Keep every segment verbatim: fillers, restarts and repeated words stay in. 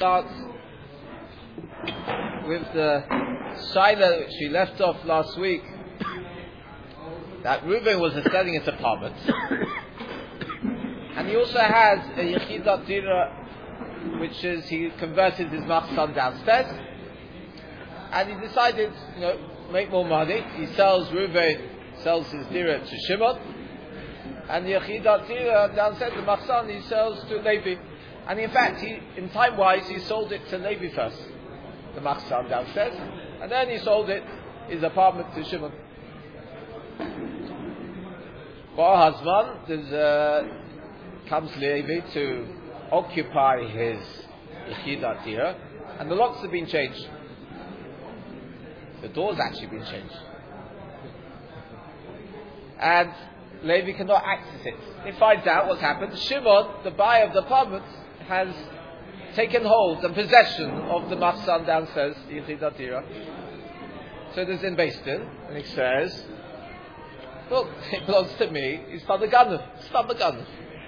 starts with the shaila which we left off last week, that Reuben was selling his apartment, and he also has a Yechidat Dira, which is he converted his machsan downstairs, and he decided, you know, make more money. He sells Reuben, sells his Dira to Shimon, and the Yechidat Dira downstairs, the machsan, he sells to Levi. And in fact, he, in time-wise, he sold it to Levi first, the machsan downstairs, and then he sold it, his apartment, to Shimon. For husband, there's uh, comes Levi to occupy his Yechidat Dira, and the locks have been changed. The door's actually been changed. And Levi cannot access it. He finds out what's happened. Shimon, the buyer of the apartment, has taken hold and possession of the machsan downstairs, the Yechidat Dira. So there's in Beistin, and he says, look, it belongs to me, it's not the Ganav, it's not the Ganav.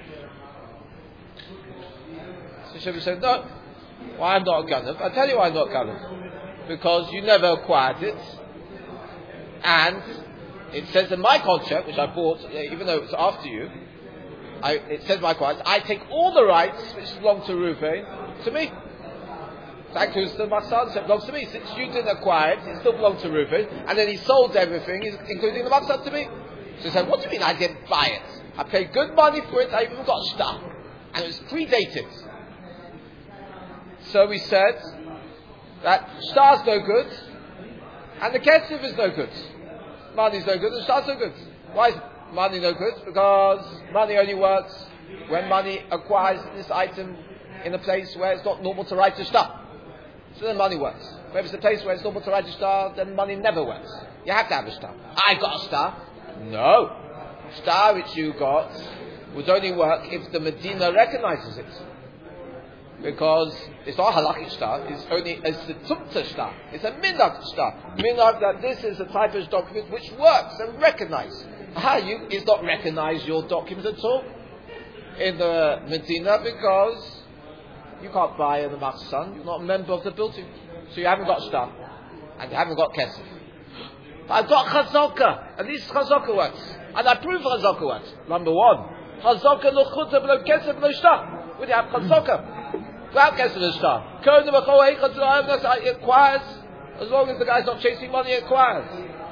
So Shimon said, no, why I'm not a Ganav? I'll tell you why I'm not a Ganav. Because you never acquired it, and it says in my contract, which I bought, even though it's after you, I, it says my contract, I take all the rights which belong to Reuven to me. That goes to machsan, so it belongs to me. Since you didn't acquire it, it still belongs to Reuven, and then he sold everything, including the machsan, to me. So he said, what do you mean I didn't buy it? I paid good money for it, I even got stuff, and it was predated. So we said that star's no good, and the kesef is no good. Money's no good, and star's no good. Why is money no good? Because money only works when money acquires this item in a place where it's not normal to write a star. So then money works. But if it's a place where it's normal to write a star, then money never works. You have to have a star. I got a star. No. Star which you got would only work if the Medina recognizes it. Because it's not a halachic star, it's only a setumta star. It's a minhag star. Minhag that this is a type of document which works and recognizes. How you is not recognize your document at all in the Medina because you can't buy in the machsan, you're not a member of the building. So you haven't got star. And you haven't got kesef. But I've got chazaka, and this chazaka works. And I prove chazaka works. Number one, chazaka lo chuta below kesef below star. When you have chazaka, without kesef below star. It acquires, as long as the guy's not chasing money, it acquires.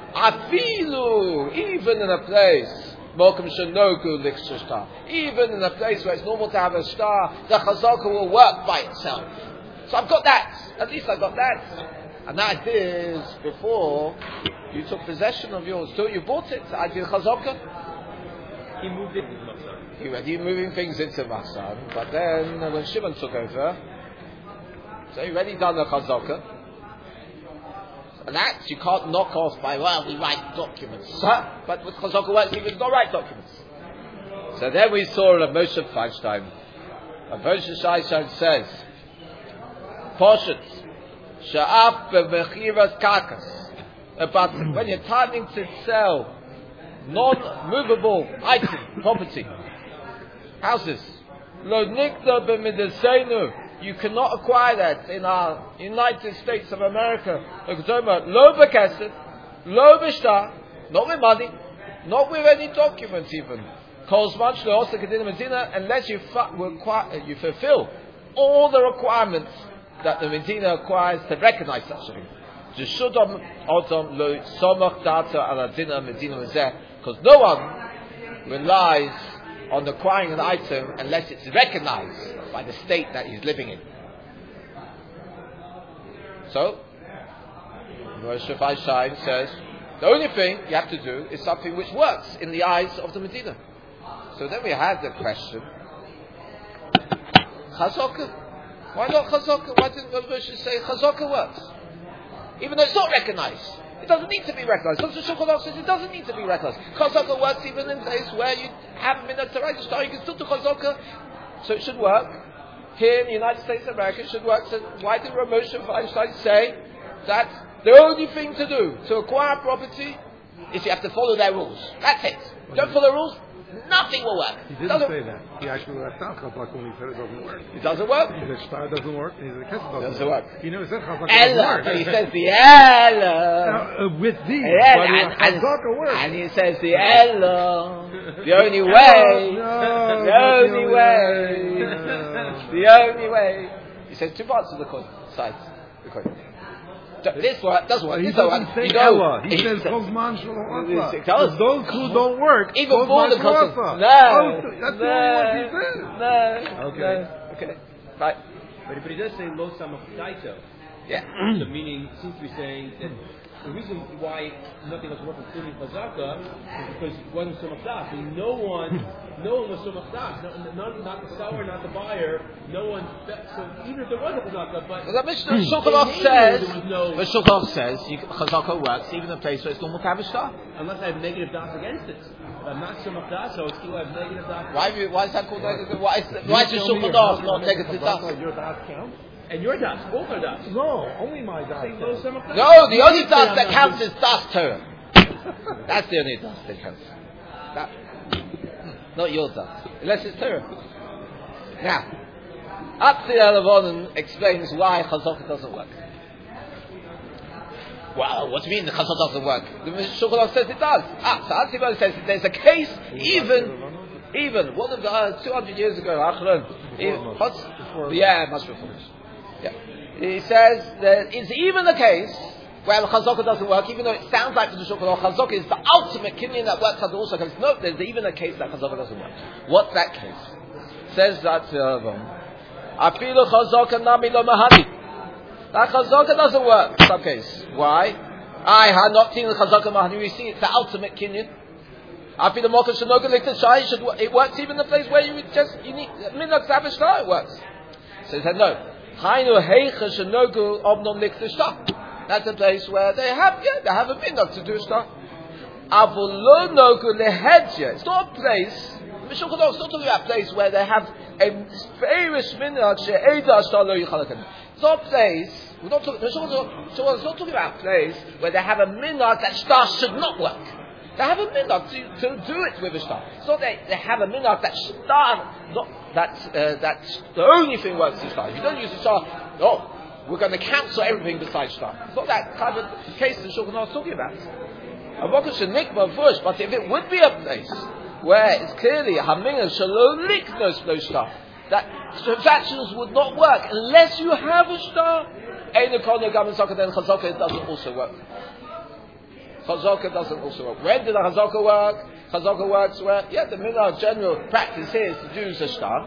Afilu, even in a place, Mokum Shanoku Liksha star. Even in a place where it's normal to have a star, the chazaka will work by itself. So I've got that. At least I've got that. And that is before you took possession of yours. So you bought it. I did chazaka. He moved it into Machsan. He was moving things into Machsan. But then when Shimon took over, so he already done the chazaka. And that you can't knock off by, well, we write documents. But with chazaka works, even not write documents. So then we saw Rav Moshe Feinstein. Rav Moshe Feinstein says, Poshet, Sha'af be'mechiras karkas. But when you're timing to sell non-movable item, property, houses, Lo nikta b'midasenu, you cannot acquire that in our United States of America. Lo b'kesef, lo b'shtar, not with money, not with any documents even. Unless you, fu- you fulfill all the requirements that the Medina acquires to recognize such a thing. Because no one relies on acquiring an item unless it's recognized by the state that he's living in. So, Moshe Feinstein says, the only thing you have to do is something which works in the eyes of the Medina. So then we had the question, Chazaka? Why not Chazaka? Why didn't Moshe say Chazaka works? Even though it's not recognized. It doesn't need to be recognized. Doctor Shulchan Aruch says it doesn't need to be recognized. Chazaka works even in places where you haven't been to write a star, you can still do Chazaka. So it should work. Here in the United States of America, it should work. So why did Rav Moshe Feinstein say that the only thing to do to acquire property is you have to follow their rules? That's it. You don't follow the rules, nothing will work. He didn't doesn't, say that. He actually left out Chazaka when he said it doesn't work. It doesn't work. He said Shtar doesn't work, and he said Kesef doesn't, Doesn't work. work. He never said Chazaka Ella. doesn't work. But he says the Ella. Now, uh, with these, Yeah, but and, and, Chazaka works. and he says the Ella. The only way. No, the not only way. No. The only way. He says two parts of the coin. Sides. The coin. This work doesn't work. He This doesn't doesn't work. say You know, Ella. He he says says- Kozman Shalom He Asa. tells- Those who don't work, Even Kozman for the Shalom concept. Asa. No. Oh, that's the no. only one he says. No. Okay. No. Okay. Right. But, but he does say lo samach daito. Yeah. So meaning, seems to be saying that the reason why nothing doesn't work, including chazaka, is because one samach das, and no one, no one was samach das. No, not, not the seller, not the buyer. No one. So even if there was a chazaka, but Well, the Mishnah Shulchan they Aruch knew says, there was no- the Shulchan Aruch says, you, Chazaka works even in a place where it's normal to have a star. unless I have negative das against it. If I'm not samach das, so it's still have negative das. Why, have you- why is that called negative? Why is, Did why you is the tell me Shulchan your Aruch house not makes negative Chazaka, dust? Your das count? And your das, both are das. No, only my das Saying lo counts. samach das. No, the only Say dust I'm that not counts good. is dust Torah. That's the only dust that counts. That, not your dust. Unless it's Torah. Now, Atzi Alavonen explains why Chazaka doesn't work. Well, what do you mean the Chazaka doesn't work? The Shulchan Aruch says it does. Ah, so Atzi Alavonen says there's a case, even, even, what of the, uh, two hundred years ago, Achron, Before what's, Before yeah, much before this. Yeah. He says that it's even the case where the Chazaka doesn't work, even though it sounds like for the Shulchan Aruch, Chazaka is the ultimate kinyan that works under also comes. No, there's even a case that Chazaka doesn't work. What's that case? Says that Afilu Chazaka Nami Lo Mahani. That Chazaka doesn't work in some case. Why? I had not seen the Chazaka Mahani. We see it's the ultimate kinyan. Afilu Mocha Shanoga Likta Shai should it works even in the place where you would just you need Minok Savish it works. So he said no. Hainu Heicha Shanogu Obnom Likta Shai. That's a place where they have, yeah, they have a minhag to do stuff. It's not a place. It's not talking about a place where they have a famous minhag. It's not a place. We're not talking. It's not talking about a place where they have a minhag that star should not work. They have a minhag to, to do it with a star. It's not that they have a minhag that star, not that uh, that's the only thing works with star. If you don't use the star, no. We're going to cancel everything besides Shtar. It's not that kind of case that Shulchan Aruch is talking about. But if it would be a place where it's clearly Haminah Shalom Liknos no Shtar, that transactions would not work unless you have a Shtar. Then Chazaka doesn't also work. Chazaka doesn't also work. When did the Chazaka work? Chazaka works where, yeah, the minhag general practice here is to use a Shtar.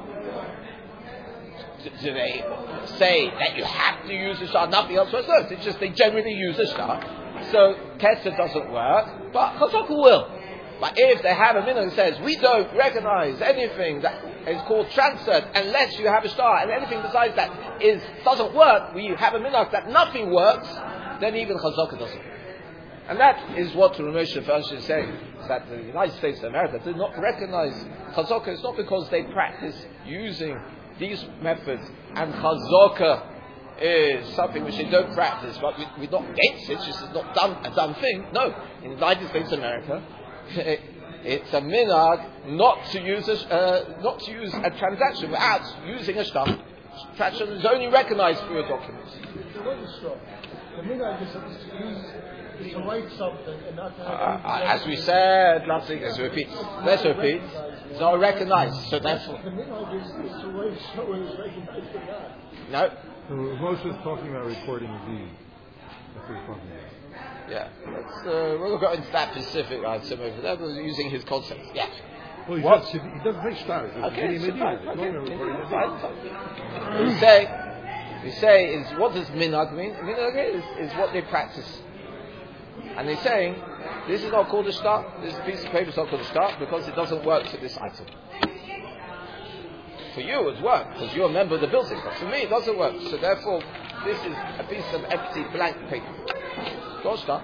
Do they say that you have to use a star? Nothing else works. It's just they generally use a star. So Kesef doesn't work, but Chazaka will. But if they have a minhag that says we don't recognize anything that is called transferred unless you have a star, and anything besides that is doesn't work, we have a minhag that nothing works, then even Chazaka doesn't. And that is what Ramosha Farsh is saying, is that the United States of America did not recognize Chazaka. It's not because they practice using these methods, and Chazaka is something which they don't practice, but we, we're not against it, it's just not done, a done thing. No, in the United States of America, it, it's a minhag not to use a, uh, not to use a transaction without using a shtar. Transaction is only recognized through a document. It wasn't strong. The minhag is to use, is to write something and not to have Uh, anything as else. we said last week, let's repeat. Let's repeat. It's not recognized, so therefore, The minhag is, is to write so it is recognized or not. no. So Moshe is talking about recording a deed. That's what he's talking about. Yeah, let's, uh, we'll go into that specific item over there, but using his concept. Yeah. Well, he, What? just, he doesn't say shtar. He says Okay, getting a so deed. fine, It's not okay. even recording a deed. Fine, fine. We say, we say is what does minhag mean? Minhag is, is what they practice, and they're saying this is not called a shtar. This piece of paper is not called a shtar because it doesn't work for this item. For you, it works because you're a member of the building, but for me, it doesn't work. So therefore, this is a piece of empty blank paper. It's not a shtar.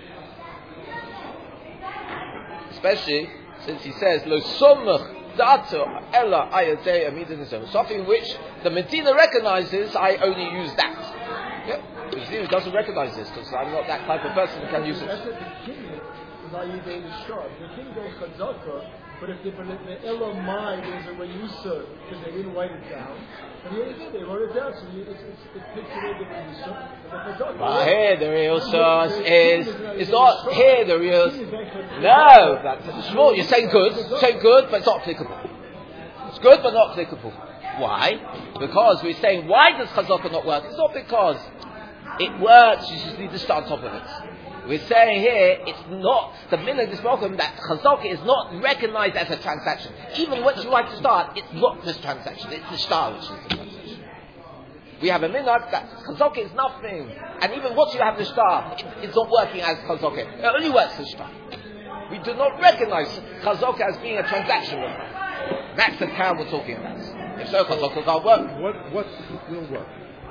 Especially since he says lo somach dato ella ayatei amidin, something which the Medina recognizes. I only use that. Yeah, the Medina doesn't recognize this because I'm not that type of person who can use it. That's what the king is not using the shtar. The king goes chazaka But if the, but if the Elamai, there's a Reyusa, because they didn't write it down. And here they did, they wrote it down, so it's, it's, it takes away the Reyusa. Well, here the Reyusa is, it's not here the Reyusa. No, that's small. You're saying good, saying good, but it's not applicable. It's good, but not applicable. Why? Because we're saying, why does Chazaka not work? It's not because it works, you just need to start on top of it. We're saying here, it's not, the minhag is welcome that Chazaka is not recognized as a transaction. Even once you write to start, it's not this transaction, it's the star which is the transaction. We have a minhag that Chazaka is nothing. And even once you have the star, it, it's not working as Chazaka. It only works as star. We do not recognize Chazaka as being a transaction. That's the town we're talking about. If so, Chazaka can't work. What, what will work?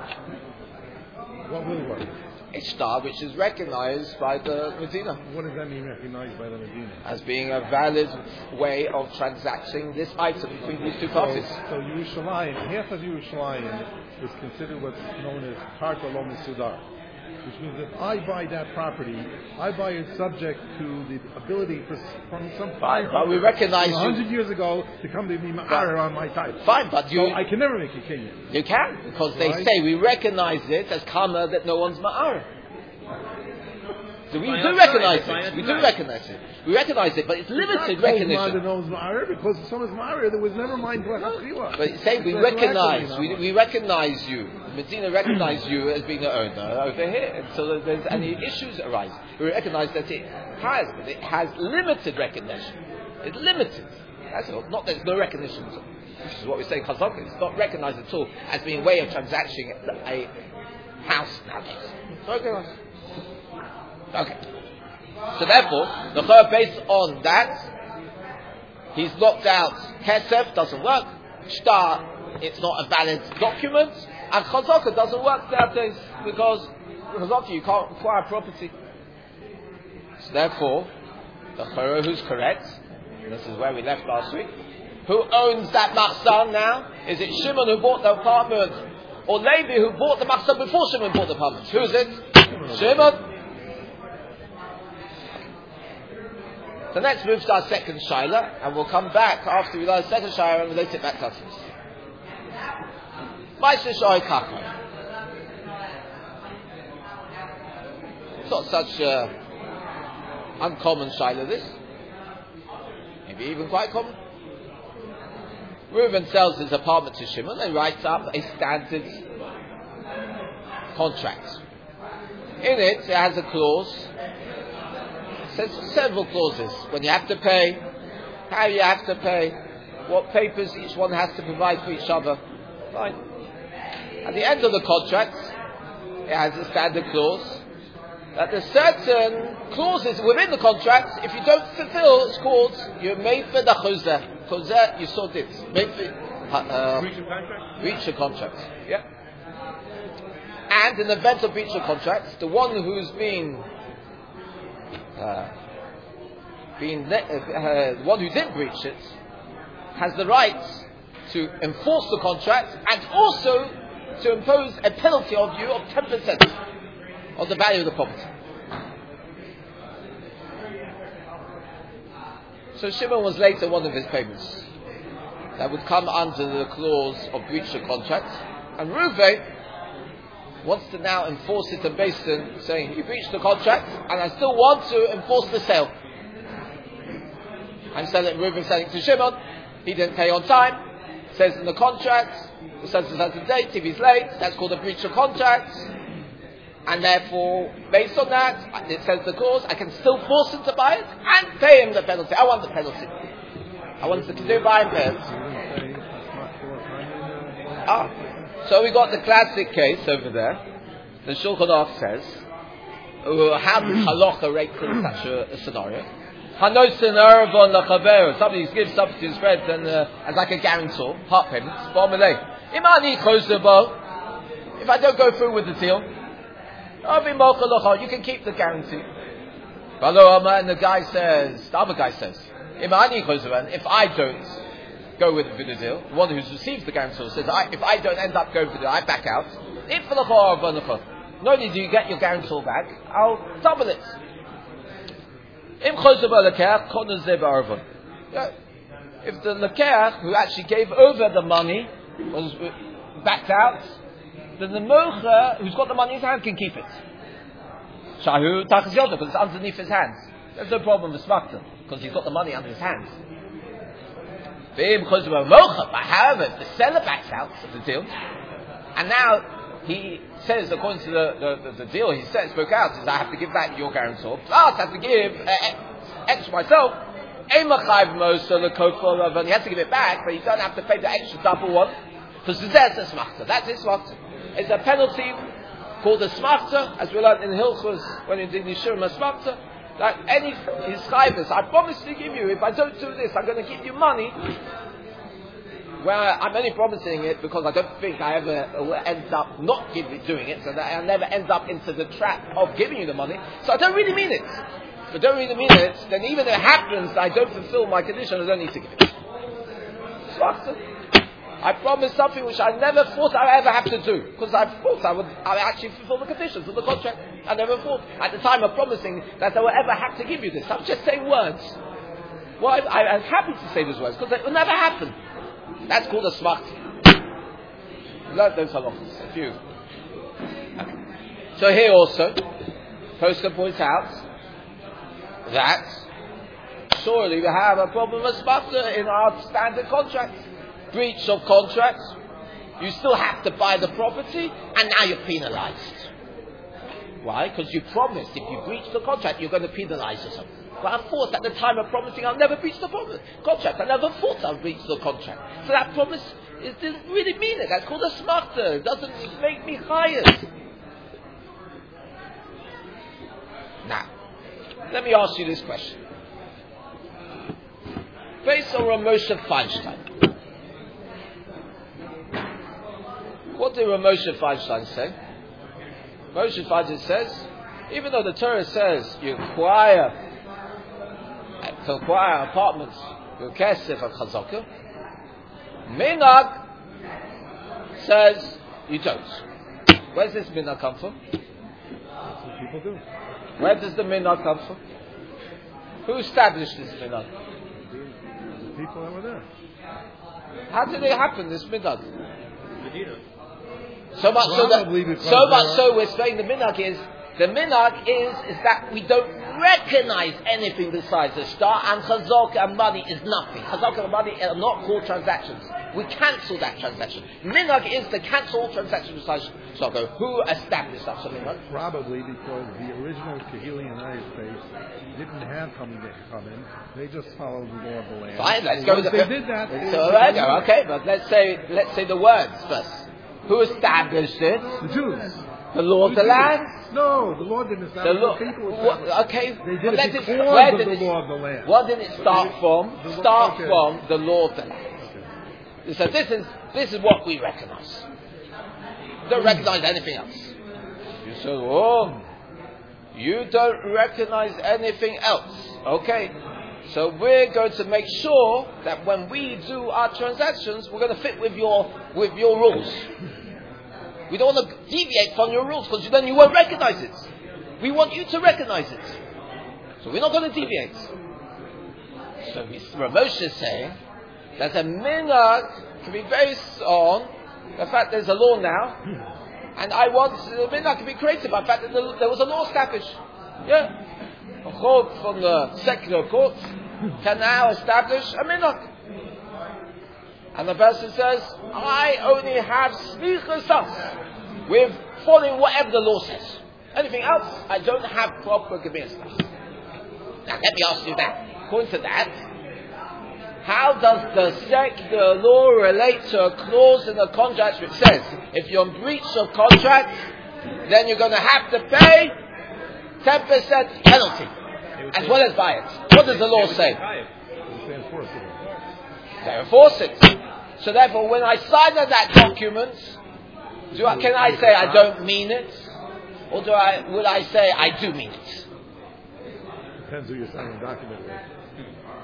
What will work? A star which is recognized by the Medina. What does that mean, recognized by the Medina? As being a valid way of transacting this item between these two parties. So, so Yerushalayim, half of Yerushalayim is considered what's known as Karta Lo Mesudar. Which means if I buy that property, I buy it subject to the ability for, from some fine, but we recognize a hundred years ago to come to me ma'ar on my title. Fine, but you, so I can never make a kinyan. You can, because they right? say we recognize it as karma that no one's ma'ar. So we do recognize it. We do recognize it. We recognize it, but it's limited recognition. Because someone's ma'ar, there was never mind. But say we recognize, we, we recognize you. Medina recognize you as being the owner over here, until there's any issues arise. We recognize that it has, but it has limited recognition. It's limited. That's all. Not that there's no recognition. Which is what we say. Chazaka. It's not recognized at all as being a way of transacting a house nowadays. It's recognized. Okay. So therefore, the Chor, based on that, he's locked out. Kesef doesn't work. Shtar, it's not a valid document. And Chazaka doesn't work nowadays because Chazaka, you can't acquire property. So therefore, the Chor who's correct, and this is where we left last week, who owns that machzan now? Is it Shimon who bought the apartment, or Levi who bought the machzan before Shimon bought the apartment? Who is it? Shimon. So let's move to our second shaila, and we'll come back after we learn the second shaila and relate it back to us. It's not such an uncommon shaila, this. Maybe even quite common. Reuven sells his apartment to Shimon and writes up a standard contract. In it, it has a clause. It says several clauses. When you have to pay, how you have to pay, what papers each one has to provide for each other. Fine. At the end of the contract, it has a standard clause that there's certain clauses within the contract. If you don't fulfill, it's called you're made for the chuzeh. Chuzeh, you saw this. Made for uh, breach of contract. Breach of contract. Yeah. And in the event of breach of contract, the one who's been Uh, being le- uh, the one who didn't breach it has the right to enforce the contract and also to impose a penalty on you of ten percent of the value of the property. So Shimon was later one of his payments that would come under the clause of breach of contract, and Reuven wants to now enforce it to Basin, saying, you breached the contract, and I still want to enforce the sale. I'm selling, Reuven selling to Shimon, he didn't pay on time, it says in the contract, it says it has a date, if he's late, that's called a breach of contract, and therefore, based on that, it says the clause, I can still force him to buy it, and pay him the penalty. I want the penalty. I want him to do buy and pay it. Ah. So we got the classic case over there. The Shulchan Aruch says, uh, how does halacha rate in such a, a scenario? Hanosin ervon lachaver. Somebody gives something to his friend and uh, as like a guarantor, part payments. Imani chosebo. If I don't go through with the deal, I'll be mocha. You can keep the guarantee. And the guy says, the other guy says, Imani chosebo. If I don't go with the deal, the one who's received the guarantor says, I, if I don't end up going for the deal, I back out. If not only do you get your guarantor back, I'll double it. if the Lekeach, who actually gave over the money, was backed out, then the Mocher, who's got the money in his hand, can keep it. Shahu Tachas Yoda, because it's underneath his hands. There's no problem with Smakta, because he's got the money under his hands. Because of a Mocher, but however, if the seller backs out of the deal, and now he says, according to the, the, the, the deal, he said, spoke out, says, I have to give back your guarantor, plus I have to give uh, X myself. He has to give it back, but you don't have to pay the extra double one, because that's a smachta. That's his smachta. It's a penalty called a smachta, as we learned in Hilchos when we did Yishurim a smachta, that any his chayvus, I promise to give you, if I don't do this, I'm going to give you money. Well, I'm only promising it because I don't think I ever will end up not give, doing it, so that I never end up into the trap of giving you the money. So I don't really mean it. If I don't really mean it, then even if it happens, I don't fulfill my condition, I don't need to give it. I promised something which I never thought I would ever have to do, because I thought I would, I would actually fulfill the conditions of the contract. I never thought at the time of promising that I would ever have to give you this. I'm just saying words. Well, I, I, I'm happy to say those words because it will never happen. That's called a smart. Learn those halachas. A few. So here also, Posca points out that surely we have a problem of smarta in our standard contract. Breach of contract, you still have to buy the property, and now you're penalized. Why? Because you promised if you breach the contract, you're going to penalize yourself. But I thought at the time of promising I'll never breach the contract. I never thought I'll breach the contract. So that promise it didn't really mean it. That's called a smarta. It doesn't make me hired. Now, let me ask you this question. Based on Rav Moshe Feinstein, what did Rav Moshe Feinstein say? Moshe Feinstein says, even though the Torah says you acquire to acquire apartments with kesef and chazaka, Minhag says you don't. Where does this Minhag come from? That's what people do. Where does the Minhag come from? Who established this Minhag? The people that were there. How did it happen, this Minhag? Medina. So much so that, Probably because so much there so we're saying the minhag is, the minhag is, is that we don't recognize anything besides the star, and chazaka and money is nothing. Chazaka and money are not called transactions. We cancel that transaction. Minhag is to cancel all transactions besides chazaka. Who established such a minhag? Probably because the original Kahili United States didn't have coming in, come in. They just followed the law of the land. Fine, let's So go once with the... they did that. They So, there you go, okay, but let's say, let's say the words first. Who established it? The Jews. The law of the land? No, the law didn't The establish law, the people. what, okay, They did but it let because it, of where the did it, law of the land. what did it start from? The law- Start okay. from the law of the land. Okay. So this is this is what we recognize. Don't recognize anything else. You say, oh, you don't recognize anything else. Okay. So we're going to make sure that when we do our transactions, we're going to fit with your with your rules. We don't want to deviate from your rules because then you won't recognize it. We want you to recognize it. So we're not going to deviate. So Rav Moshe is saying that a minhag can be based on the fact there's a law now, and I want the minhag to be created by the fact that there was a law established. Yeah. A court from the secular court can now establish a minhag. And the person says, I only have slichus with following whatever the law says. Anything else, I don't have proper gebiras. Now let me ask you that. According to that, how does the secular law relate to a clause in the contract which says, if you're in breach of contract, then you're going to have to pay ten percent penalty, as well as buy it. What does the law say? They enforce it. They enforce it. So therefore, when I sign that document, do I, can I say I don't mean it? Or do I, will I say I do mean it? Depends who you're signing the document with.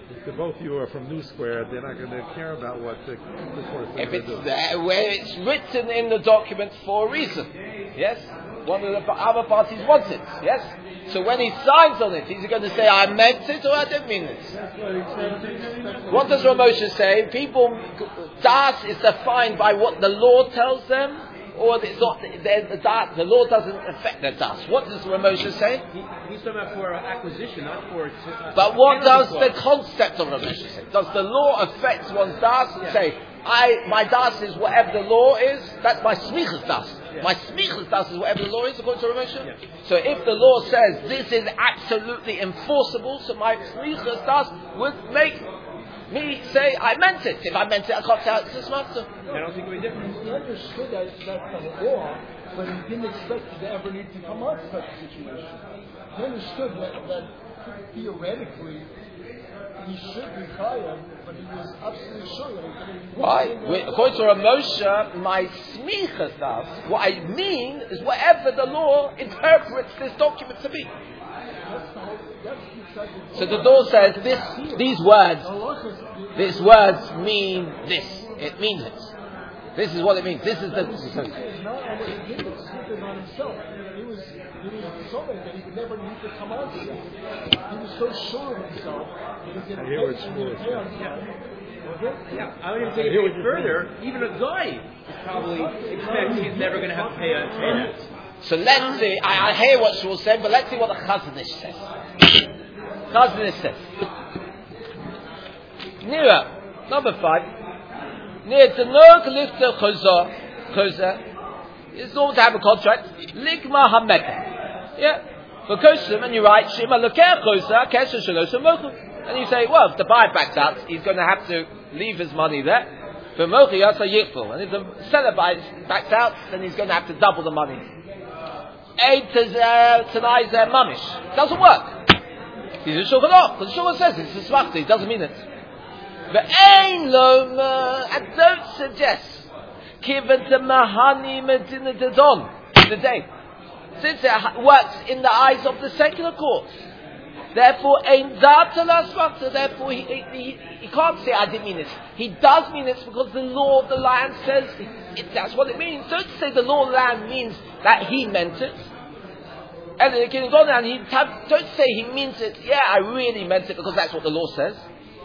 If the both of you are from New Square, they're not going to care about what the the course is If going it's to do. there, where it's written in the document for a reason, yes? One of the other parties wants it, yes? So when he signs on it, he's going to say, I meant it or I didn't mean it. What does Ramosha say? People, das is defined by what the law tells them, or it's not, the, the, the law doesn't affect their das. What does Ramosha say? He, he's talking about for acquisition, not for. Uh, But what does clause. the concept of Ramosha say? Does the law affect one's das and Yeah. say, I, my das is whatever the law is, that's my smichas das. Yeah. My smichas das is whatever the law is, according to Ramosha. Yeah. So if the law says this is absolutely enforceable, so my smichas das would make me say, I meant it. If I meant it, I can't say it's a smarter. I don't think it would be different. He understood that that's the law, but he didn't expect it to ever need to come up such a situation. He understood that, that theoretically he should be chayav, but he was absolutely sure that he couldn't. Why? We- According to Ramosha, my smichas das, what I mean is whatever the law interprets this document to be. That's the whole, that's the So the law says this, these words, these words mean this. It means it. This is what it means. This is the. It's not on what he did, it's something on himself. He was, he was so bad that he would never need to come out to that. He was so sure of himself that he could I hear what pay Shmuel is pay on saying. time. Okay? Yeah, I would even take it a bit further. Even a guy probably expects he's never going to have to pay a pay that. So let's see. I, I hear what Shmuel said, but let's see what the Chazanish says. Chazanish says. Nira, number five. Near to no lifter chazah, chazah. It's normal to have a contract. Ligma hameta. Yeah. For kosim, and you write shima leker chazah kesher shalosh mochu. And you say, well, if the buyer backs out, he's going to have to leave his money there. For mochi yasa yichful. And if the seller buys, backs out, then he's going to have to double the money. Eight tonight is mamish. Doesn't work. He's a shulchan aruch. Because the shulchan says it's a smachta. He doesn't mean it. But ain loma, and don't suggest given to mahani medina dedon the day, since it works in the eyes of the secular courts. Therefore, ain data la smachta. Therefore, he, he, he, he can't say I didn't mean it. He does mean it because the law of the land says it, it, that's what it means. Don't say the law of the land means that he meant it. And then again, and he don't say he means it. Yeah, I really meant it because that's what the law says.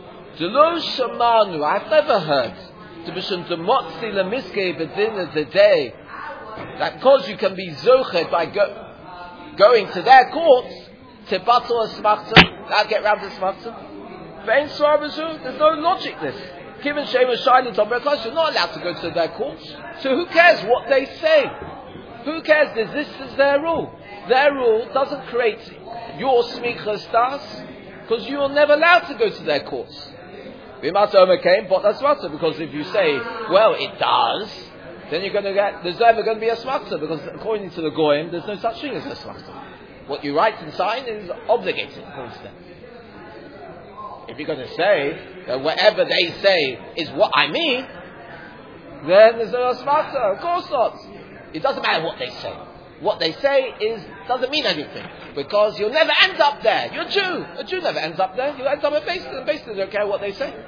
I've never heard to be shuntamotzi lemiske bedin the day that because you can be zochet by go, going to their courts to battle a smachta, that'll get round to smachta. Vein sarabazu, there's no logic this. Given shema shining on because you're not allowed to go to their courts. So who cares what they say? Who cares? This, this is their rule. Their rule doesn't create your smichas das because you are never allowed to go to their courts. V'imata came, but that's smachta, because if you say, well, it does, then you're going to get, there's never going to be a smachta, because according to the goyim, there's no such thing as a smachta. What you write and sign is obligated, according to them. If you're going to say that whatever they say is what I mean, then there's no smachta. Of course not. It doesn't matter what they say. What they say is doesn't mean anything, because you'll never end up there. You're a Jew. A Jew never ends up there. You end up at Beis Din. Beis Din don't care what they say.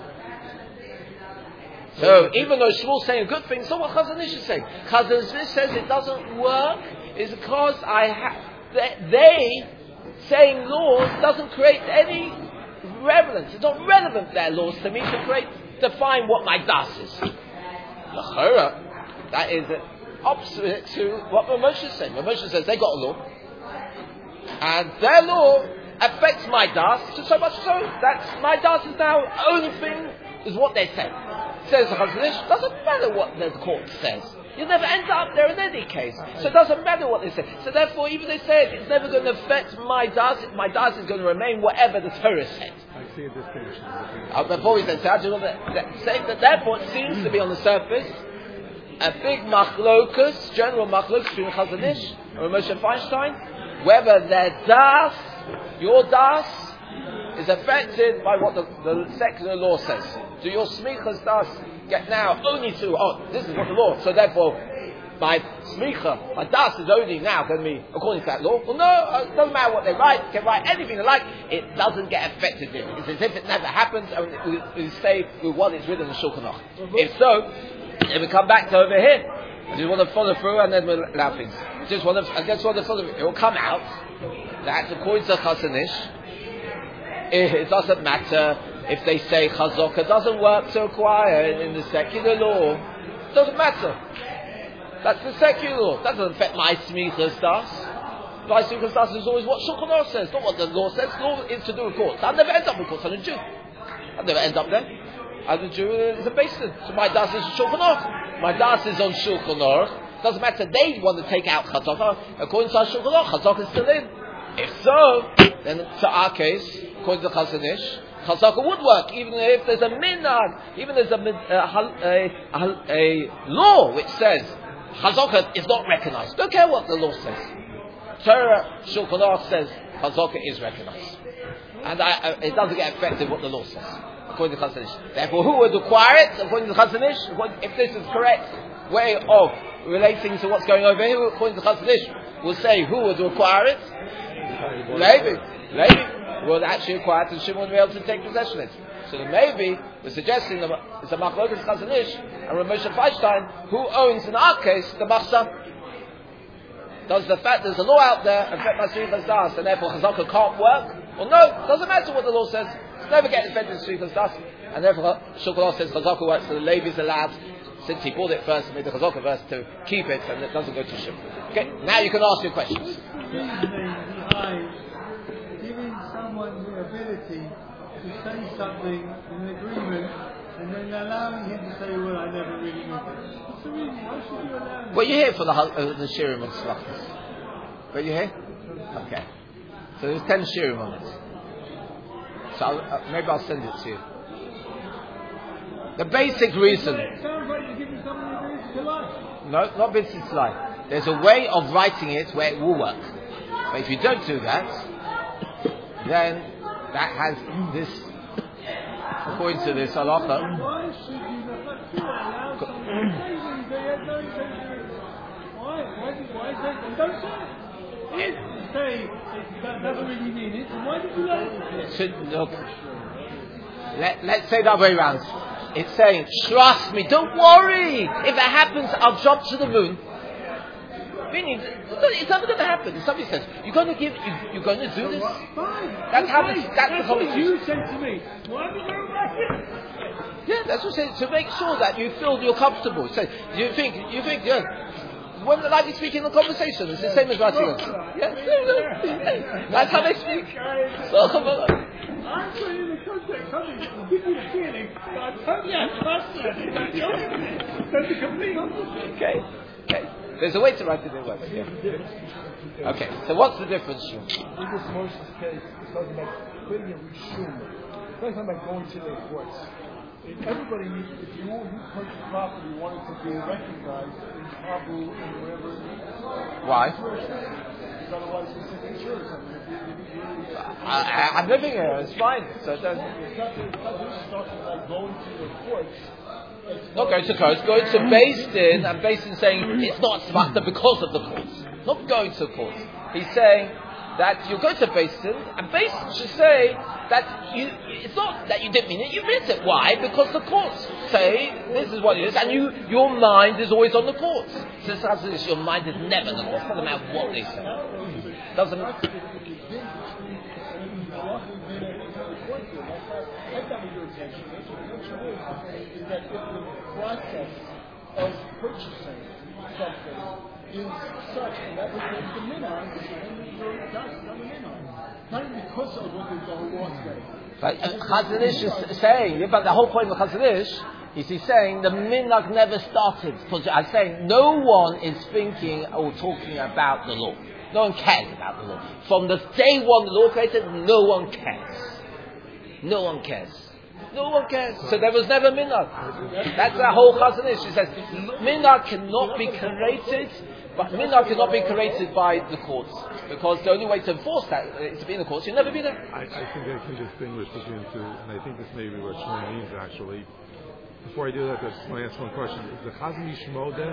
So even though Shmuel's saying a good thing, so what Chazanish is saying. Chazanish says it doesn't work is because I have they, they saying laws doesn't create any relevance. It's not relevant their laws to me to create define what my das is. That is it. Opposite to what Ramosha is saying. Ramosha says they got a law, and their law affects my das to so much so that my das is now only thing is what they say. Says the Chazanish, doesn't matter what the court says. You never end up there in any case. So it doesn't matter what they say. So therefore, even they say it, it's never going to affect my das. My das is going to remain whatever the Torah said. I see a distinction. Uh, before we say, so I just want to say that therefore it seems to be on the surface a big machlokus, general machlokus between Chazanish and Moshe Feinstein, whether their das, your das, is affected by what the, the secular law says. Do your smichas das get now only to, oh, this is what the law, so therefore, my smicha, my das is only now going to be according to that law. Well, no, uh, it doesn't matter what they write. They can write anything they like. It doesn't get affected. It's as if it never happened, and we, we stay with what is written in the Shulchan Aruch. If so, then we come back to over here. I just want to follow through, and then we'll allow things. Just want to, I just want to follow. It will come out that according to Chazon Ish, it, it doesn't matter if they say Chazaka doesn't work to acquire in the secular law. It doesn't matter. That's the secular law. That doesn't affect my smicha stas. My smicha stas is always what Shulchan Aruch says, not what the law says. Law is to do with courts. I'll never end up with courts. I'm a Jew. I'll never end up there. As a Jew, it's a basin. So my das is Shulchan Aruch. My das is on Shulchan Aruch. Doesn't matter. They want to take out Chazaka. According to our Shulchan Aruch, Chazaka is still in. If so, then to our case, according to Chazon Ish, Chazaka would work, even if there's a minhag, even if there's a, a, a, a, a law which says Chazaka is not recognized. Don't care what the law says. Torah Shulchan Aruch says Chazaka is recognized, and I, I, it doesn't get affected what the law says, according to Chazon Ish. Therefore, who would acquire it according to Chazon Ish? If this is correct way of relating to what's going over here, according to Chazon Ish, we'll say who would acquire it. Levi, Levi would actually acquire it, and Shimon would be able to take possession of it. So then maybe we're suggesting that it's a machlokas Chazon Ish and Rav Moshe Feinstein who owns in our case the machzah. Does the fact there's a law out there affect my smichas das and therefore Chazaka can't work? Well, no, it doesn't matter what the law says. It's never getting affected in smichas das, and therefore Shulchan Aruch says Chazaka works, so the Levi is allowed, since he bought it first and made the Chazaka first, to keep it, and it doesn't go to Shimon. Okay, now you can ask your questions. Giving someone the ability to say something in an agreement and then allowing him to say, well, I never really knew this. What's the reason? Why should you allow him? Well, you're here for the, uh, the shirim and slachtas. But you're here? Okay. So there's ten shirim on it. So I'll, uh, maybe I'll send it to you. The basic reason... It sounds like you're giving someone the ability to lie. No, not business lie. There's a way of writing it where it will work. But if you don't do that, then that has this, according to this halacha. Why should you not allow someone to say things they have no intention? Why? Why did why say them? Don't say it. Why did you say it doesn't really mean it? And why did you let it? Should, look, let, let's say that way around. It's saying, trust me, don't worry. If it happens, I'll jump to the moon. Meaning, it's never going to happen. If somebody says, you're going to give, you, you're going to do this? Fine. That's how okay. the, that's, that's the what you said to me. Why did you go back in? Yeah, that's what I'm saying. To make sure that you feel you're comfortable. So you think, you think, yeah. When like you speak in a conversation, it's the same as writing it. Yeah, that's how they speak. So, I'm putting in the context, something that will give you the feeling that I totally trust you. That's the complete opposite. Okay, okay. There's a way to write it in words. Yeah. Okay, so what's the difference? In this Moshe's case, it's talking about putting a rishum. It's talking about going to the courts. If everybody needs, if you want, you purchase property, you want it to be recognized in Abu and wherever. Why? Because otherwise it's an insurance. I, I, I'm living here, it's fine. So it doesn't. It's not just talking about going to the courts. Not going to courts, going to Beis Din, and Beis Din saying it's not smachta because of the courts. Not going to courts. He's saying that you go to Beis Din, and Beis Din should say that you, it's not that you didn't mean it, you meant it. Why? Because the courts say this is what it is, and you, your mind is always on the courts. So this, your mind is never on the courts, doesn't matter what they say. Doesn't matter. Is that if the process of purchasing something is such and that becomes the minhag, then you're not the minhag. Not because of what the law says. But uh, Chazon Ish is saying, but the whole point of Chazon Ish is he's saying the minhag never started. I'm saying no one is thinking or talking about the law. No one cares about the law. From the day one the law created, no one cares. No one cares. No one cares. So there was never minhag. That's the whole Chazon Ish. She says minhag cannot be created, but minhag cannot be created by the courts, because the only way to enforce that is to be in the courts. You'll never be there. I, I think I can distinguish between the two, and I think this may be what Shlomo means actually. Before I do that, I just want to ask one question: is the Chazon Ish modeh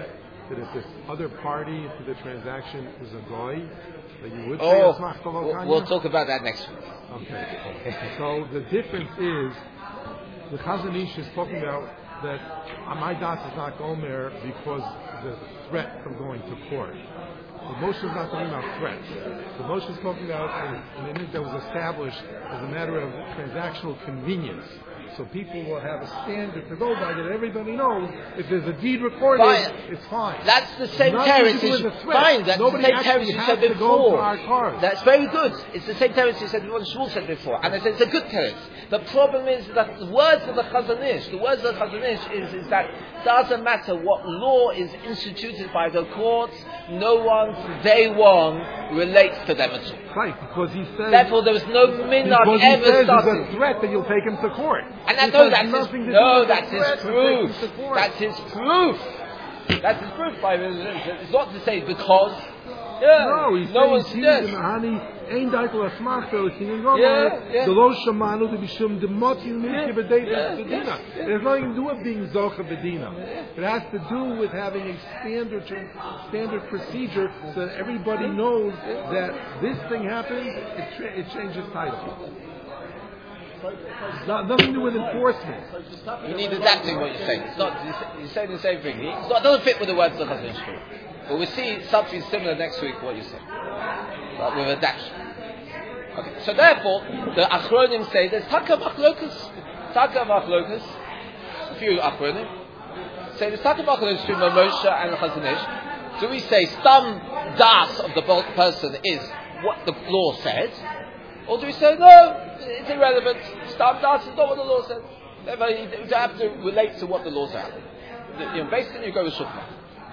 that if this other party to the transaction was a goy, that you would say Oh, asmachta lo we'll, kanya? we'll talk about that next week. Okay. So the difference is the Chazon Ish is talking about that uh, my das is not gomer because the threat from going to court. The Moshe is not talking about threats. The Moshe is talking about an image that was established as a matter of transactional convenience. So people will have a standard to go by that everybody knows. If there's a deed recorded, Fine. it's fine. That's the same Nothing to terrace do as with the threat. fine. That's Nobody the same actually terrace you has said to go before. to our cars. That's very good. It's the same terrace you said what Shmuel said before, and I said it's a good terrace. The problem is that the words of the Chazon Ish, the words of the Chazon Ish is, is that it doesn't matter what law is instituted by the courts. No one from day one relates to them at all. Right, because he says. Therefore, there was no minhag because he ever says started. It's a threat that you'll take him to court. And I This know has that's his, nothing to do no, with that's the his threat to proof. take him to court. That's his proof. That's his proof. By it's not to say because. Yeah, No, he's no one saying says. in the honey ain't daikel asmachta l'kinin Yeah, gomer yeah. the lo shamanu the bishum demotin Yeah, milki b'dei yeah, bedina. yeah, yeah. It has nothing to do with being zocha bedina. It has to do with having a standard standard procedure so that everybody knows that this thing happened. It tra- it changes title. It's not, nothing to do with enforcement. You need adapting what you're saying. It's not. You're saying the same thing. It's not, it doesn't fit with the words of the Chazon Ish. But we'll see something similar next week. What you say, but with adaptation. Okay. So therefore, the Achronim say there's Taka Machlokas. Taka Machlokas. A few Achronim say there's Taka Machlokas between Moshe and the Chazon Ish. Do we say some das of the person is what the law says, or do we say no? It's irrelevant. Some das is not what the law says. Therefore, you have to relate to what the law says. You know, based on you go with Shulchan.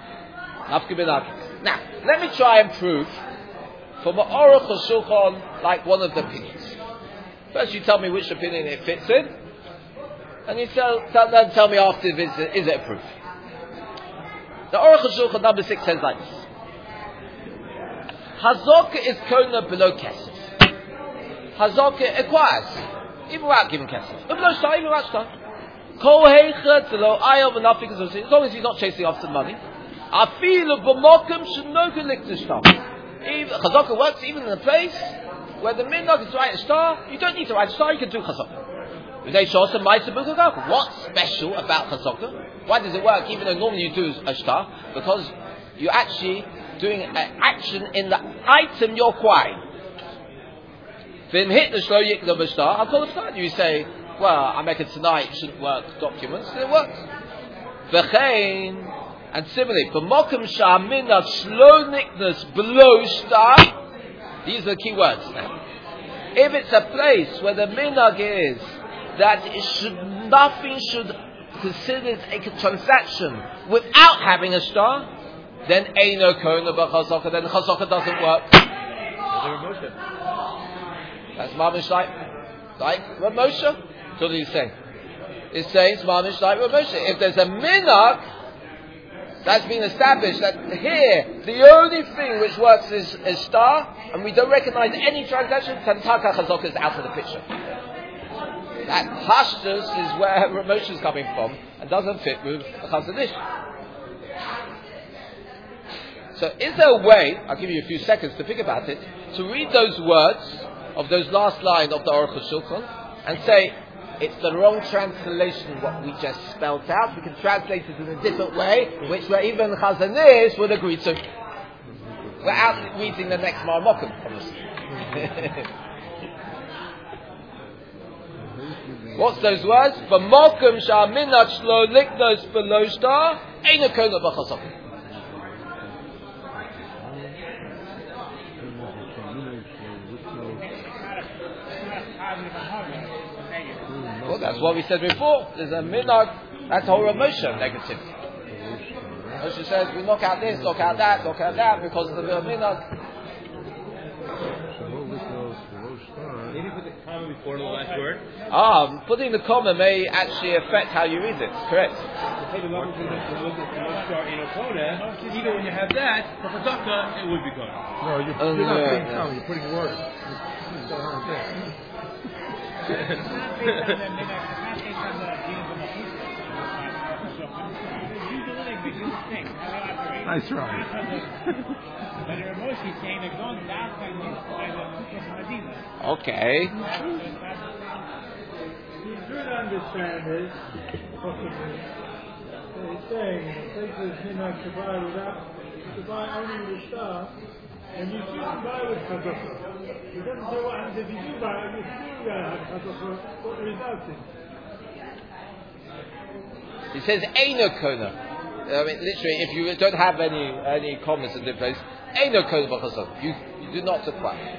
Now, let me try and prove from an Aruch or Shulchan like one of the opinions. First, you tell me which opinion it fits in, and you tell, tell, then tell me after if it's, is it a proof. The Aruch or Shulchan number six says like this: Hazaka is kona below kesef. Hazaka acquires even without giving kesef. But below shtar, even without shtar. Kol heichet below ayov and nothing as long as he's not chasing after money. I feel of b'mokum shenoga liktishtam. Chazaka works even in a place where the minhag is to write a star. You don't need to write a star. You can do chazaka. What's special about chazaka? Why does it work even though normally you do a star? Because you're actually doing an action in the item you're acquiring. Then hit the shlo yikdav a star. I'll call it star. You say, well, I make it tonight. Shouldn't work. Documents. It works. V'chein. And similarly, for mokum sha'amina shlo niknas below star, these are the key words now. If it's a place where the minhag is that it should, nothing should consider it a transaction without having a star, then eino kona b'chazaka, then chazaka doesn't work. That's mamish like, like Rav Moshe. So what he's saying? It's saying it's mamish like Rav Moshe. If there's a minhag that's been established that here, the only thing which works is, is star, and we don't recognize any transaction, Tantaka Chazaka is out of the picture. That Pashtus is where Moshe is coming from, and doesn't fit with the Chazon Ish. So is there a way, I'll give you a few seconds to think about it, to read those words of those last line of the Aruch HaShulchan, and say, it's the wrong translation what we just spelled out. We can translate it in a different way, which even Chazon Ish would agree to. Without reading the next Marmokum, obviously. What's those words? B'mokum sha'minat shlo liknos below star, eina kona b'chazaka. Well, that's what we said before. There's a minhag. That's whole Moshe negative. Moshe says we knock out this, knock out that, knock out that because of the minhag. Maybe put the comma before the last word. Ah, putting the comma may actually affect how you read it. Correct. Even when you have that, for chazaka, it would be good. No, you're, Oh, you're not yeah, putting yeah. comma. You're putting words. You don't have that. Nice try. But Rav Moshe is saying that don't daft by the Medina. Okay. You should understand this, possibly. So he's saying, the places him have to buy without, to buy only with the star, and you shouldn't buy with Chazakah. He doesn't say what happens if you do buy it, you still going to have Chazakah, what the result is. He says Eino Kona. I mean, literally, if you don't have any any comments in the place, Eino Kona b'chazakah. You you do not acquire.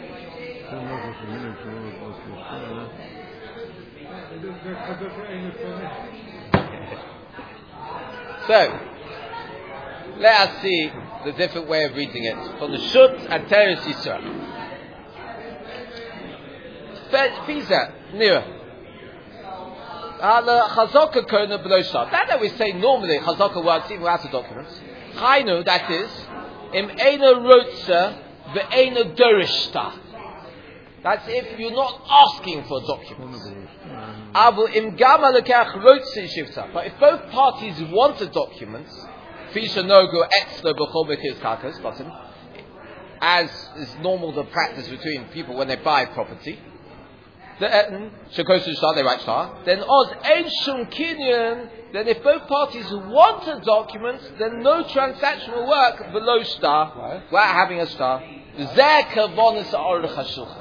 So, let us see the different way of reading it from the Shut and Teres Yisrael. Visa, Nira. Chazaka Kona below Shah. That that we say normally Chazaka works even without the documents. Chainu, that is, Im Eina Rotza Ve'eina Dorishta. That's if you're not asking for documents. Avu Im Gama Lekach Rotza Shivta. But if both parties want the documents, Fisha Nogo Etzlo B'chol Bekir's Kakas, button, as is normal the practice between people when they buy property. Then Shekos Shah, they write Shah. Then Oz Ein Shum Kinyan. Then if both parties want a document, then no transaction will work below Shah without having a Shah. Zeh Kavonis Aruch HaShulchan.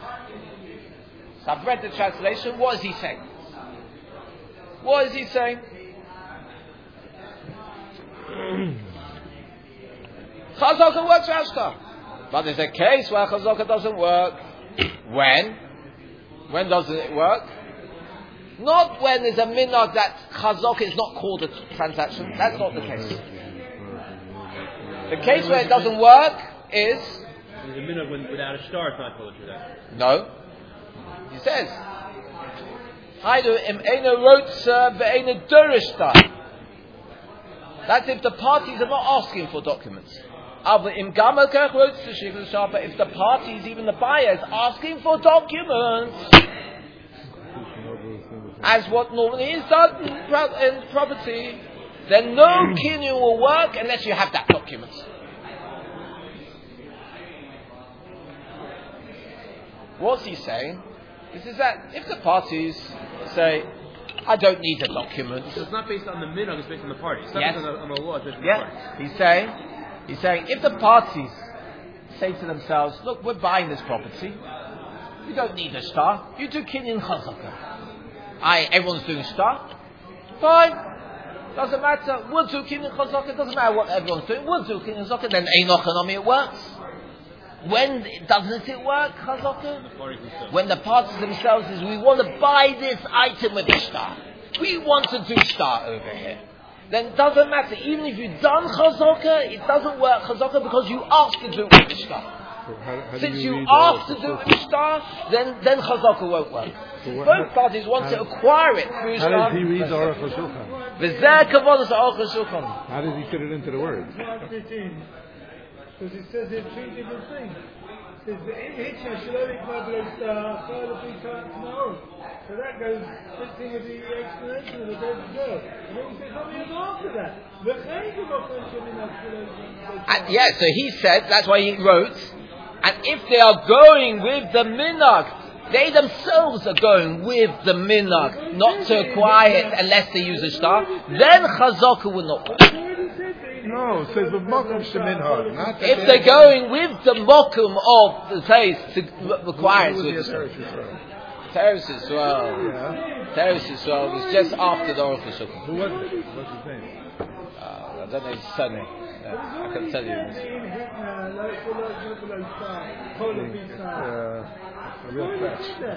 So I've read the translation. What is he saying? What is he saying? Chazaka works without Shah. But there's a case where Chazaka doesn't work. When? When doesn't it work? Not when there's a minhag that chazaka is not called a transaction. That's not the case. The case where it doesn't work is... There's a minhag when, without a star, it's not called a transaction. No. He says, im eina rotza ve'eina dorishta. That's if the parties are not asking for documents. But if the parties, even the buyers, asking for documents, as what normally is done in, pro- in property, then no kinyan will work unless you have that document. What's he saying? This is that if the parties say, I don't need a document. So it's not based on the minhag, it's based on the parties. It's not Yes. based on the, on the law, it's based on Yes. the parties. He's saying, he's saying, if the parties say to themselves, look, we're buying this property, you don't need a star, you do kinyan chazaka. I, everyone's doing star, fine, doesn't matter, we'll do kinyan chazaka, doesn't matter what everyone's doing, we'll do kinyan chazaka, then einoch anomi, it works. When doesn't it work, chazaka? When the parties themselves is, we want to buy this item with a star, we want to do star over here. Then it doesn't matter. Even if you've done chazaka, it doesn't work chazaka because you asked to do it with the star. So how, how Since you you read asked the- to do it with the star, then, then chazaka won't work. So what- Both parties want to acquire it through How star. does he read the Aruch HaShulchan? V'zeh kavodas ha'aruch hashulchan. How does he fit it into the words? Because it says here three different things. It says the Hitcha Shalolik Mabla Star, Father Picard Tomorrow. So that goes fits in with the explanation of the dead girl. And then he says something after that. The Chayyim of Shalolik And yeah, so he said, that's why he wrote, and if they are going with the minhag, they themselves are going with the minhag, not to acquire it unless they use a star, then chazaka will not work. No, it says B'makom sheminhag. Not that If they- they're going with the mokum of the place to require it Who with was the the star. Eretz Yisrael? Teres Yisrael. Yeah. Teres Yisrael was just after the Aruch HaShulchan. Who was it? What's his name? Uh, I don't know his surname. No, I can tell you. Uh, a real fetch.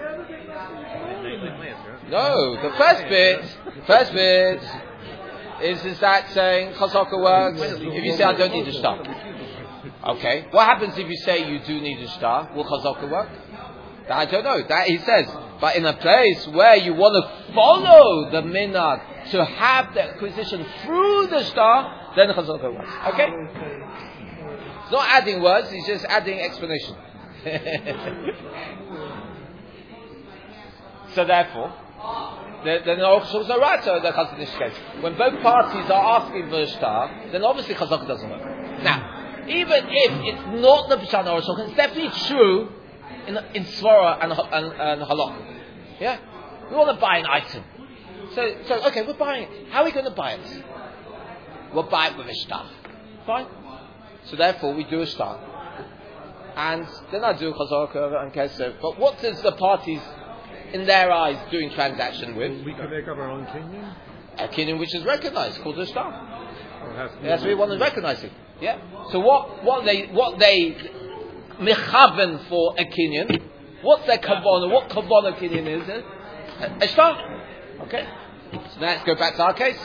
No, the first bit, the first bit is is that saying chazaka works. If you say I don't need a star, okay. What happens if you say you do need a star? Will chazaka work? That I don't know. That he says, but in a place where you want to follow the minhag to have the acquisition through the star, then chazaka works. Okay. It's not adding words; he's just adding explanation. So therefore, then then also no right to the Chazon Ish case. When both parties are asking for a star, then obviously Chazaka doesn't work. Now, even if it's not the Pshat or Shulchan, it's definitely true in in Svara and and, and Halakha. Yeah, we want to buy an item. So so okay, we're buying it. How are we going to buy it? We'll buy it with a star. Fine. So therefore, we do a star, and then I do Chazaka and Kesef. But what does the parties, in their eyes, doing transaction with? We can make up our own kinyan. A kinyan which is recognized, called a star. Or it has to be It has to be one that's recognizing. Yeah. So what what they what they mechaven for a kinyan? What's their kavana? What kavana kinyan is? It? A, a star. Okay. So now let's go back to our case.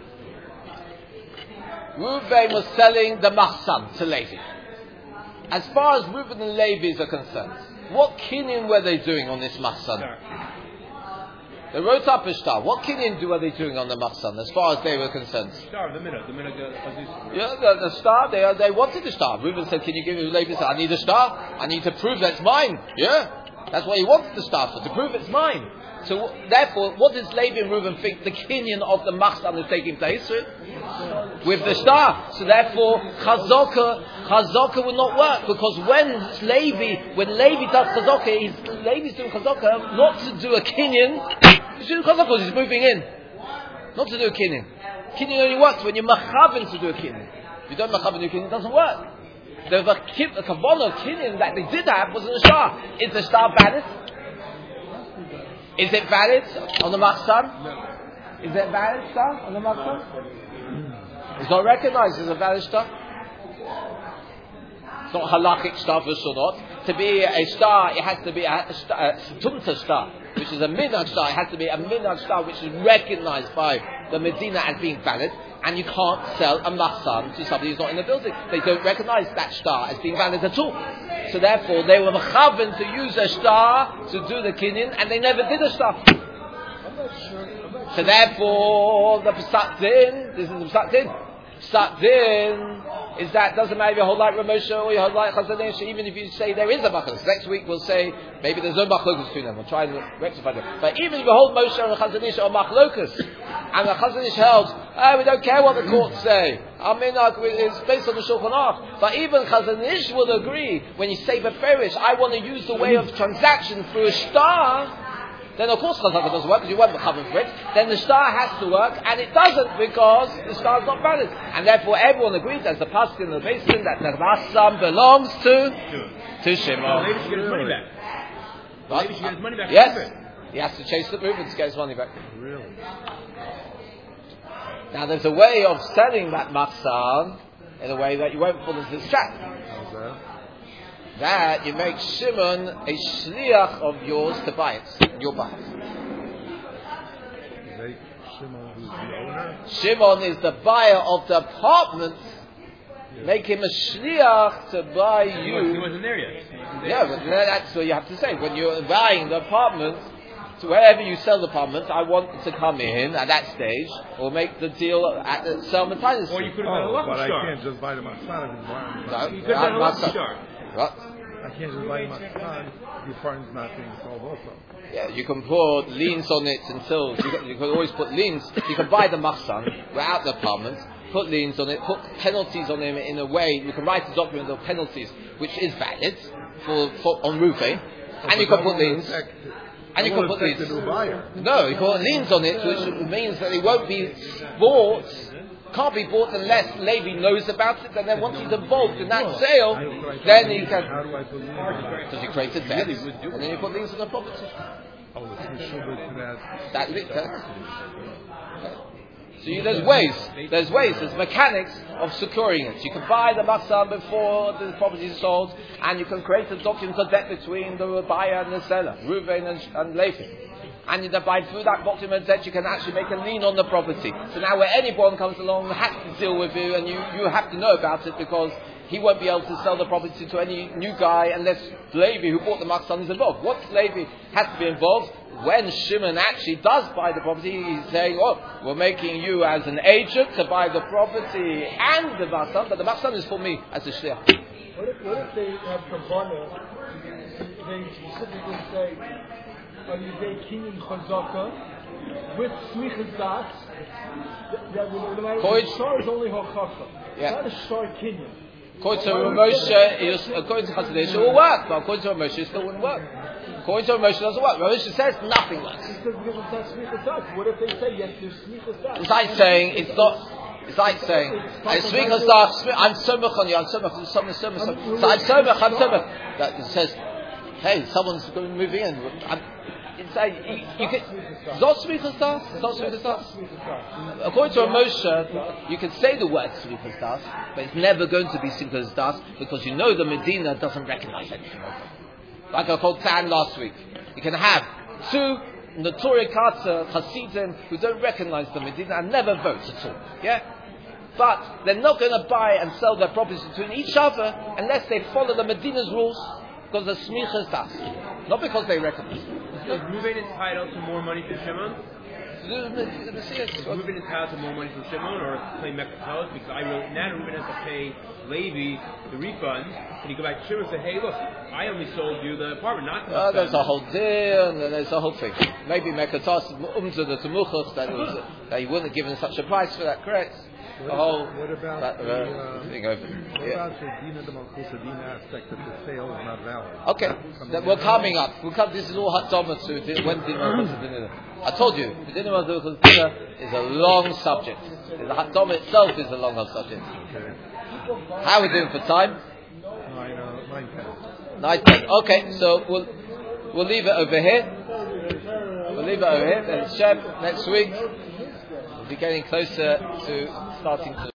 Reuven was selling the machsan to Levi. As far as Reuven and Levi are concerned, what kinyan were they doing on this machsan? They wrote up a star. What kinyan were they doing on the machsan as far as they were concerned? Star, the minute, the minute. Yeah, the, the star. They they wanted a star. Reuven said, "Can you give me?" Levi said, "I need a star. I need to prove that it's mine." Yeah, that's what he wanted the star for, to prove it's mine. So therefore, what does Levi and Reuven think the kinyan of the machsan is taking place with? With the star. So therefore, chazaka, chazaka will not work, because when Levi, when Levi does chazaka, he's, Levi's doing chazaka not to do a kinyan, he's doing chazaka because he's moving in, not to do a kinyan. Kinyan only works when you're machavin to do a kinyan. If you don't machavin to do a kinyan, it doesn't work. The kavanah kinyan that they did have wasn't a star. Is the star valid? Is it valid on the machsan? No. Is it valid star on the machsan? It's not recognized as a valid star. It's not halachic star for or not. To be a star, it has to be a, a, star, a tumta star, which is a minhag star. It has to be a minhag star which is recognized by the Medina as being valid. And you can't sell a machsan to somebody who's not in the building. They don't recognize that star as being valid at all. So therefore, they were mechaven to use a star to do the kinyan, and they never did a star. I'm not sure. I'm not sure. So therefore, the psat din, this is the psat din. Psat din is that doesn't matter if you hold like Ramosha or you hold like Chazon Ish, even if you say there is a machlokes. Next week we'll say maybe there's no machlokes between them. We'll try and rectify them. But even if you hold Moshe and Chazon Ish or machlokes, and the Chazon Ish held, oh, we don't care what the courts say. Our minhag is based on the Shulchan Aruch. But even Chazon Ish will agree when you say beferish, I want to use the way of transaction through a star. Then of course chazaka doesn't work because you weren't mechaven for it. Then the star has to work, and it doesn't because the star is not valid. And therefore everyone agrees, as the pasuk in the basin, that the machsan belongs to to Shimon. Maybe he should get his money back. But, Maybe he should get his money back. yes, he has to chase the movement to get his money back. Really? Now there's a way of selling that machsan in a way that you won't fall into this trap. How's that? That you make Shimon a shliach of yours to buy it. You'll buy it. Make Shimon, who's the owner. Shimon is the buyer of the apartment. Yeah. Make him a shliach to buy He you. wasn't there yet. He wasn't there Yeah, yet. but that's what you have to say. When you're buying the apartment, so wherever you sell the apartment, I want to come in at that stage, or make the deal at the simultaneously. Or you could have done a Oh, lucky but I star. can't just buy the Matzah if it's buying. No. You could have done a lucky Matzah. star. What? I can't just buy the Matzah. Your apartment's not being sold also. Yeah, you can put liens on it until you can, you can always put liens. You can buy the machsan without the apartment, put liens on it, put penalties on him in a way. You can write a document of penalties which is valid for, for on roofing, and you can put liens. And you can put liens. The new buyer. No, you can put liens on it, which means that it won't be bought. Can't be bought unless Levi knows about it, and then once he's involved in that sale, then he can. How do I put liens on that? Because you create a debt, and then you put liens on the property. Oh, it's Meshubah to that. That li- that- So you, there's ways, there's ways, there's mechanics of securing it. You can buy the machsan before the property is sold, and you can create a document of debt between the buyer and the seller, Reuven and, and Levi. And you, by through that document that you can actually make a lien on the property. So now when anyone comes along and has to deal with you, and you, you have to know about it because he won't be able to sell the property to any new guy unless Levi, who bought the machsan, is involved. What Levi has to be involved? When Shimon actually does buy the property, he's saying, oh, we're making you as an agent to buy the property and the machsan, but the machsan is for me as a shliach. What if, what if they have kavana? They specifically say, on the day Kinyan Chazaka with Smichas Das. That the Shar is only Hochacha. Yeah. Not a Shar Kinyan. According to Moshe, according to Chassidus, it will work, but according to Moshe, it still wouldn't work. According to Moshe, it doesn't work. Moshe says nothing works. Because it's not Smichas Das. What if they say yes, there's Smichas Das? It's like saying it's not. It's like saying, I'm Smichas Das. I'm Somech on you. I'm Somech. I'm Somech. Somech. Somech. So I'm Somech. I'm Somech. That it says, hey, someone's moving in. I'm, it's like you, you can. It's not Smichas Das. It's not Smichas Das. According to Moshe, you can say the word Smichas Das, but it's never going to be Smichas Das because you know the Medina doesn't recognize anything. Like I called Tan last week. You can have two Notori Kata Hasidim who don't recognize the Medina and never vote at all. Yeah? But they're not going to buy and sell their properties between each other unless they follow the Medina's rules because the Smichas Das. Not because they recognize it. Is Reuben entitled to more money from Shimon? Is Reuben entitled to more money from Shimon or play Mekatos? Because I wrote, now Reuben has to pay Levi the refund. Can he go back to Shimon and say, hey, look, I only sold you the apartment, not the uh, there's a whole deal, and there's a whole thing. Maybe Mekatos umza the Temuchos that, that he wouldn't have given such a price for that, correct? What, the whole what about that, the, uh, uh, thing over? What Yeah. about the Dina de Malchusa Dina aspect that the sale is not valid? Okay, that we're coming up. We'll come. This is all Hatdomah to when Dina Malchusa Dina. I told you, the Dina Malchusa Dina is a long subject. The Hatdomah itself is a long subject. Okay. How are we doing for time? Nine, uh, nine, ten. Nine ten. Okay, so we'll we'll leave it over here. We'll leave it over here. And Shem next week we'll be getting closer to starting to.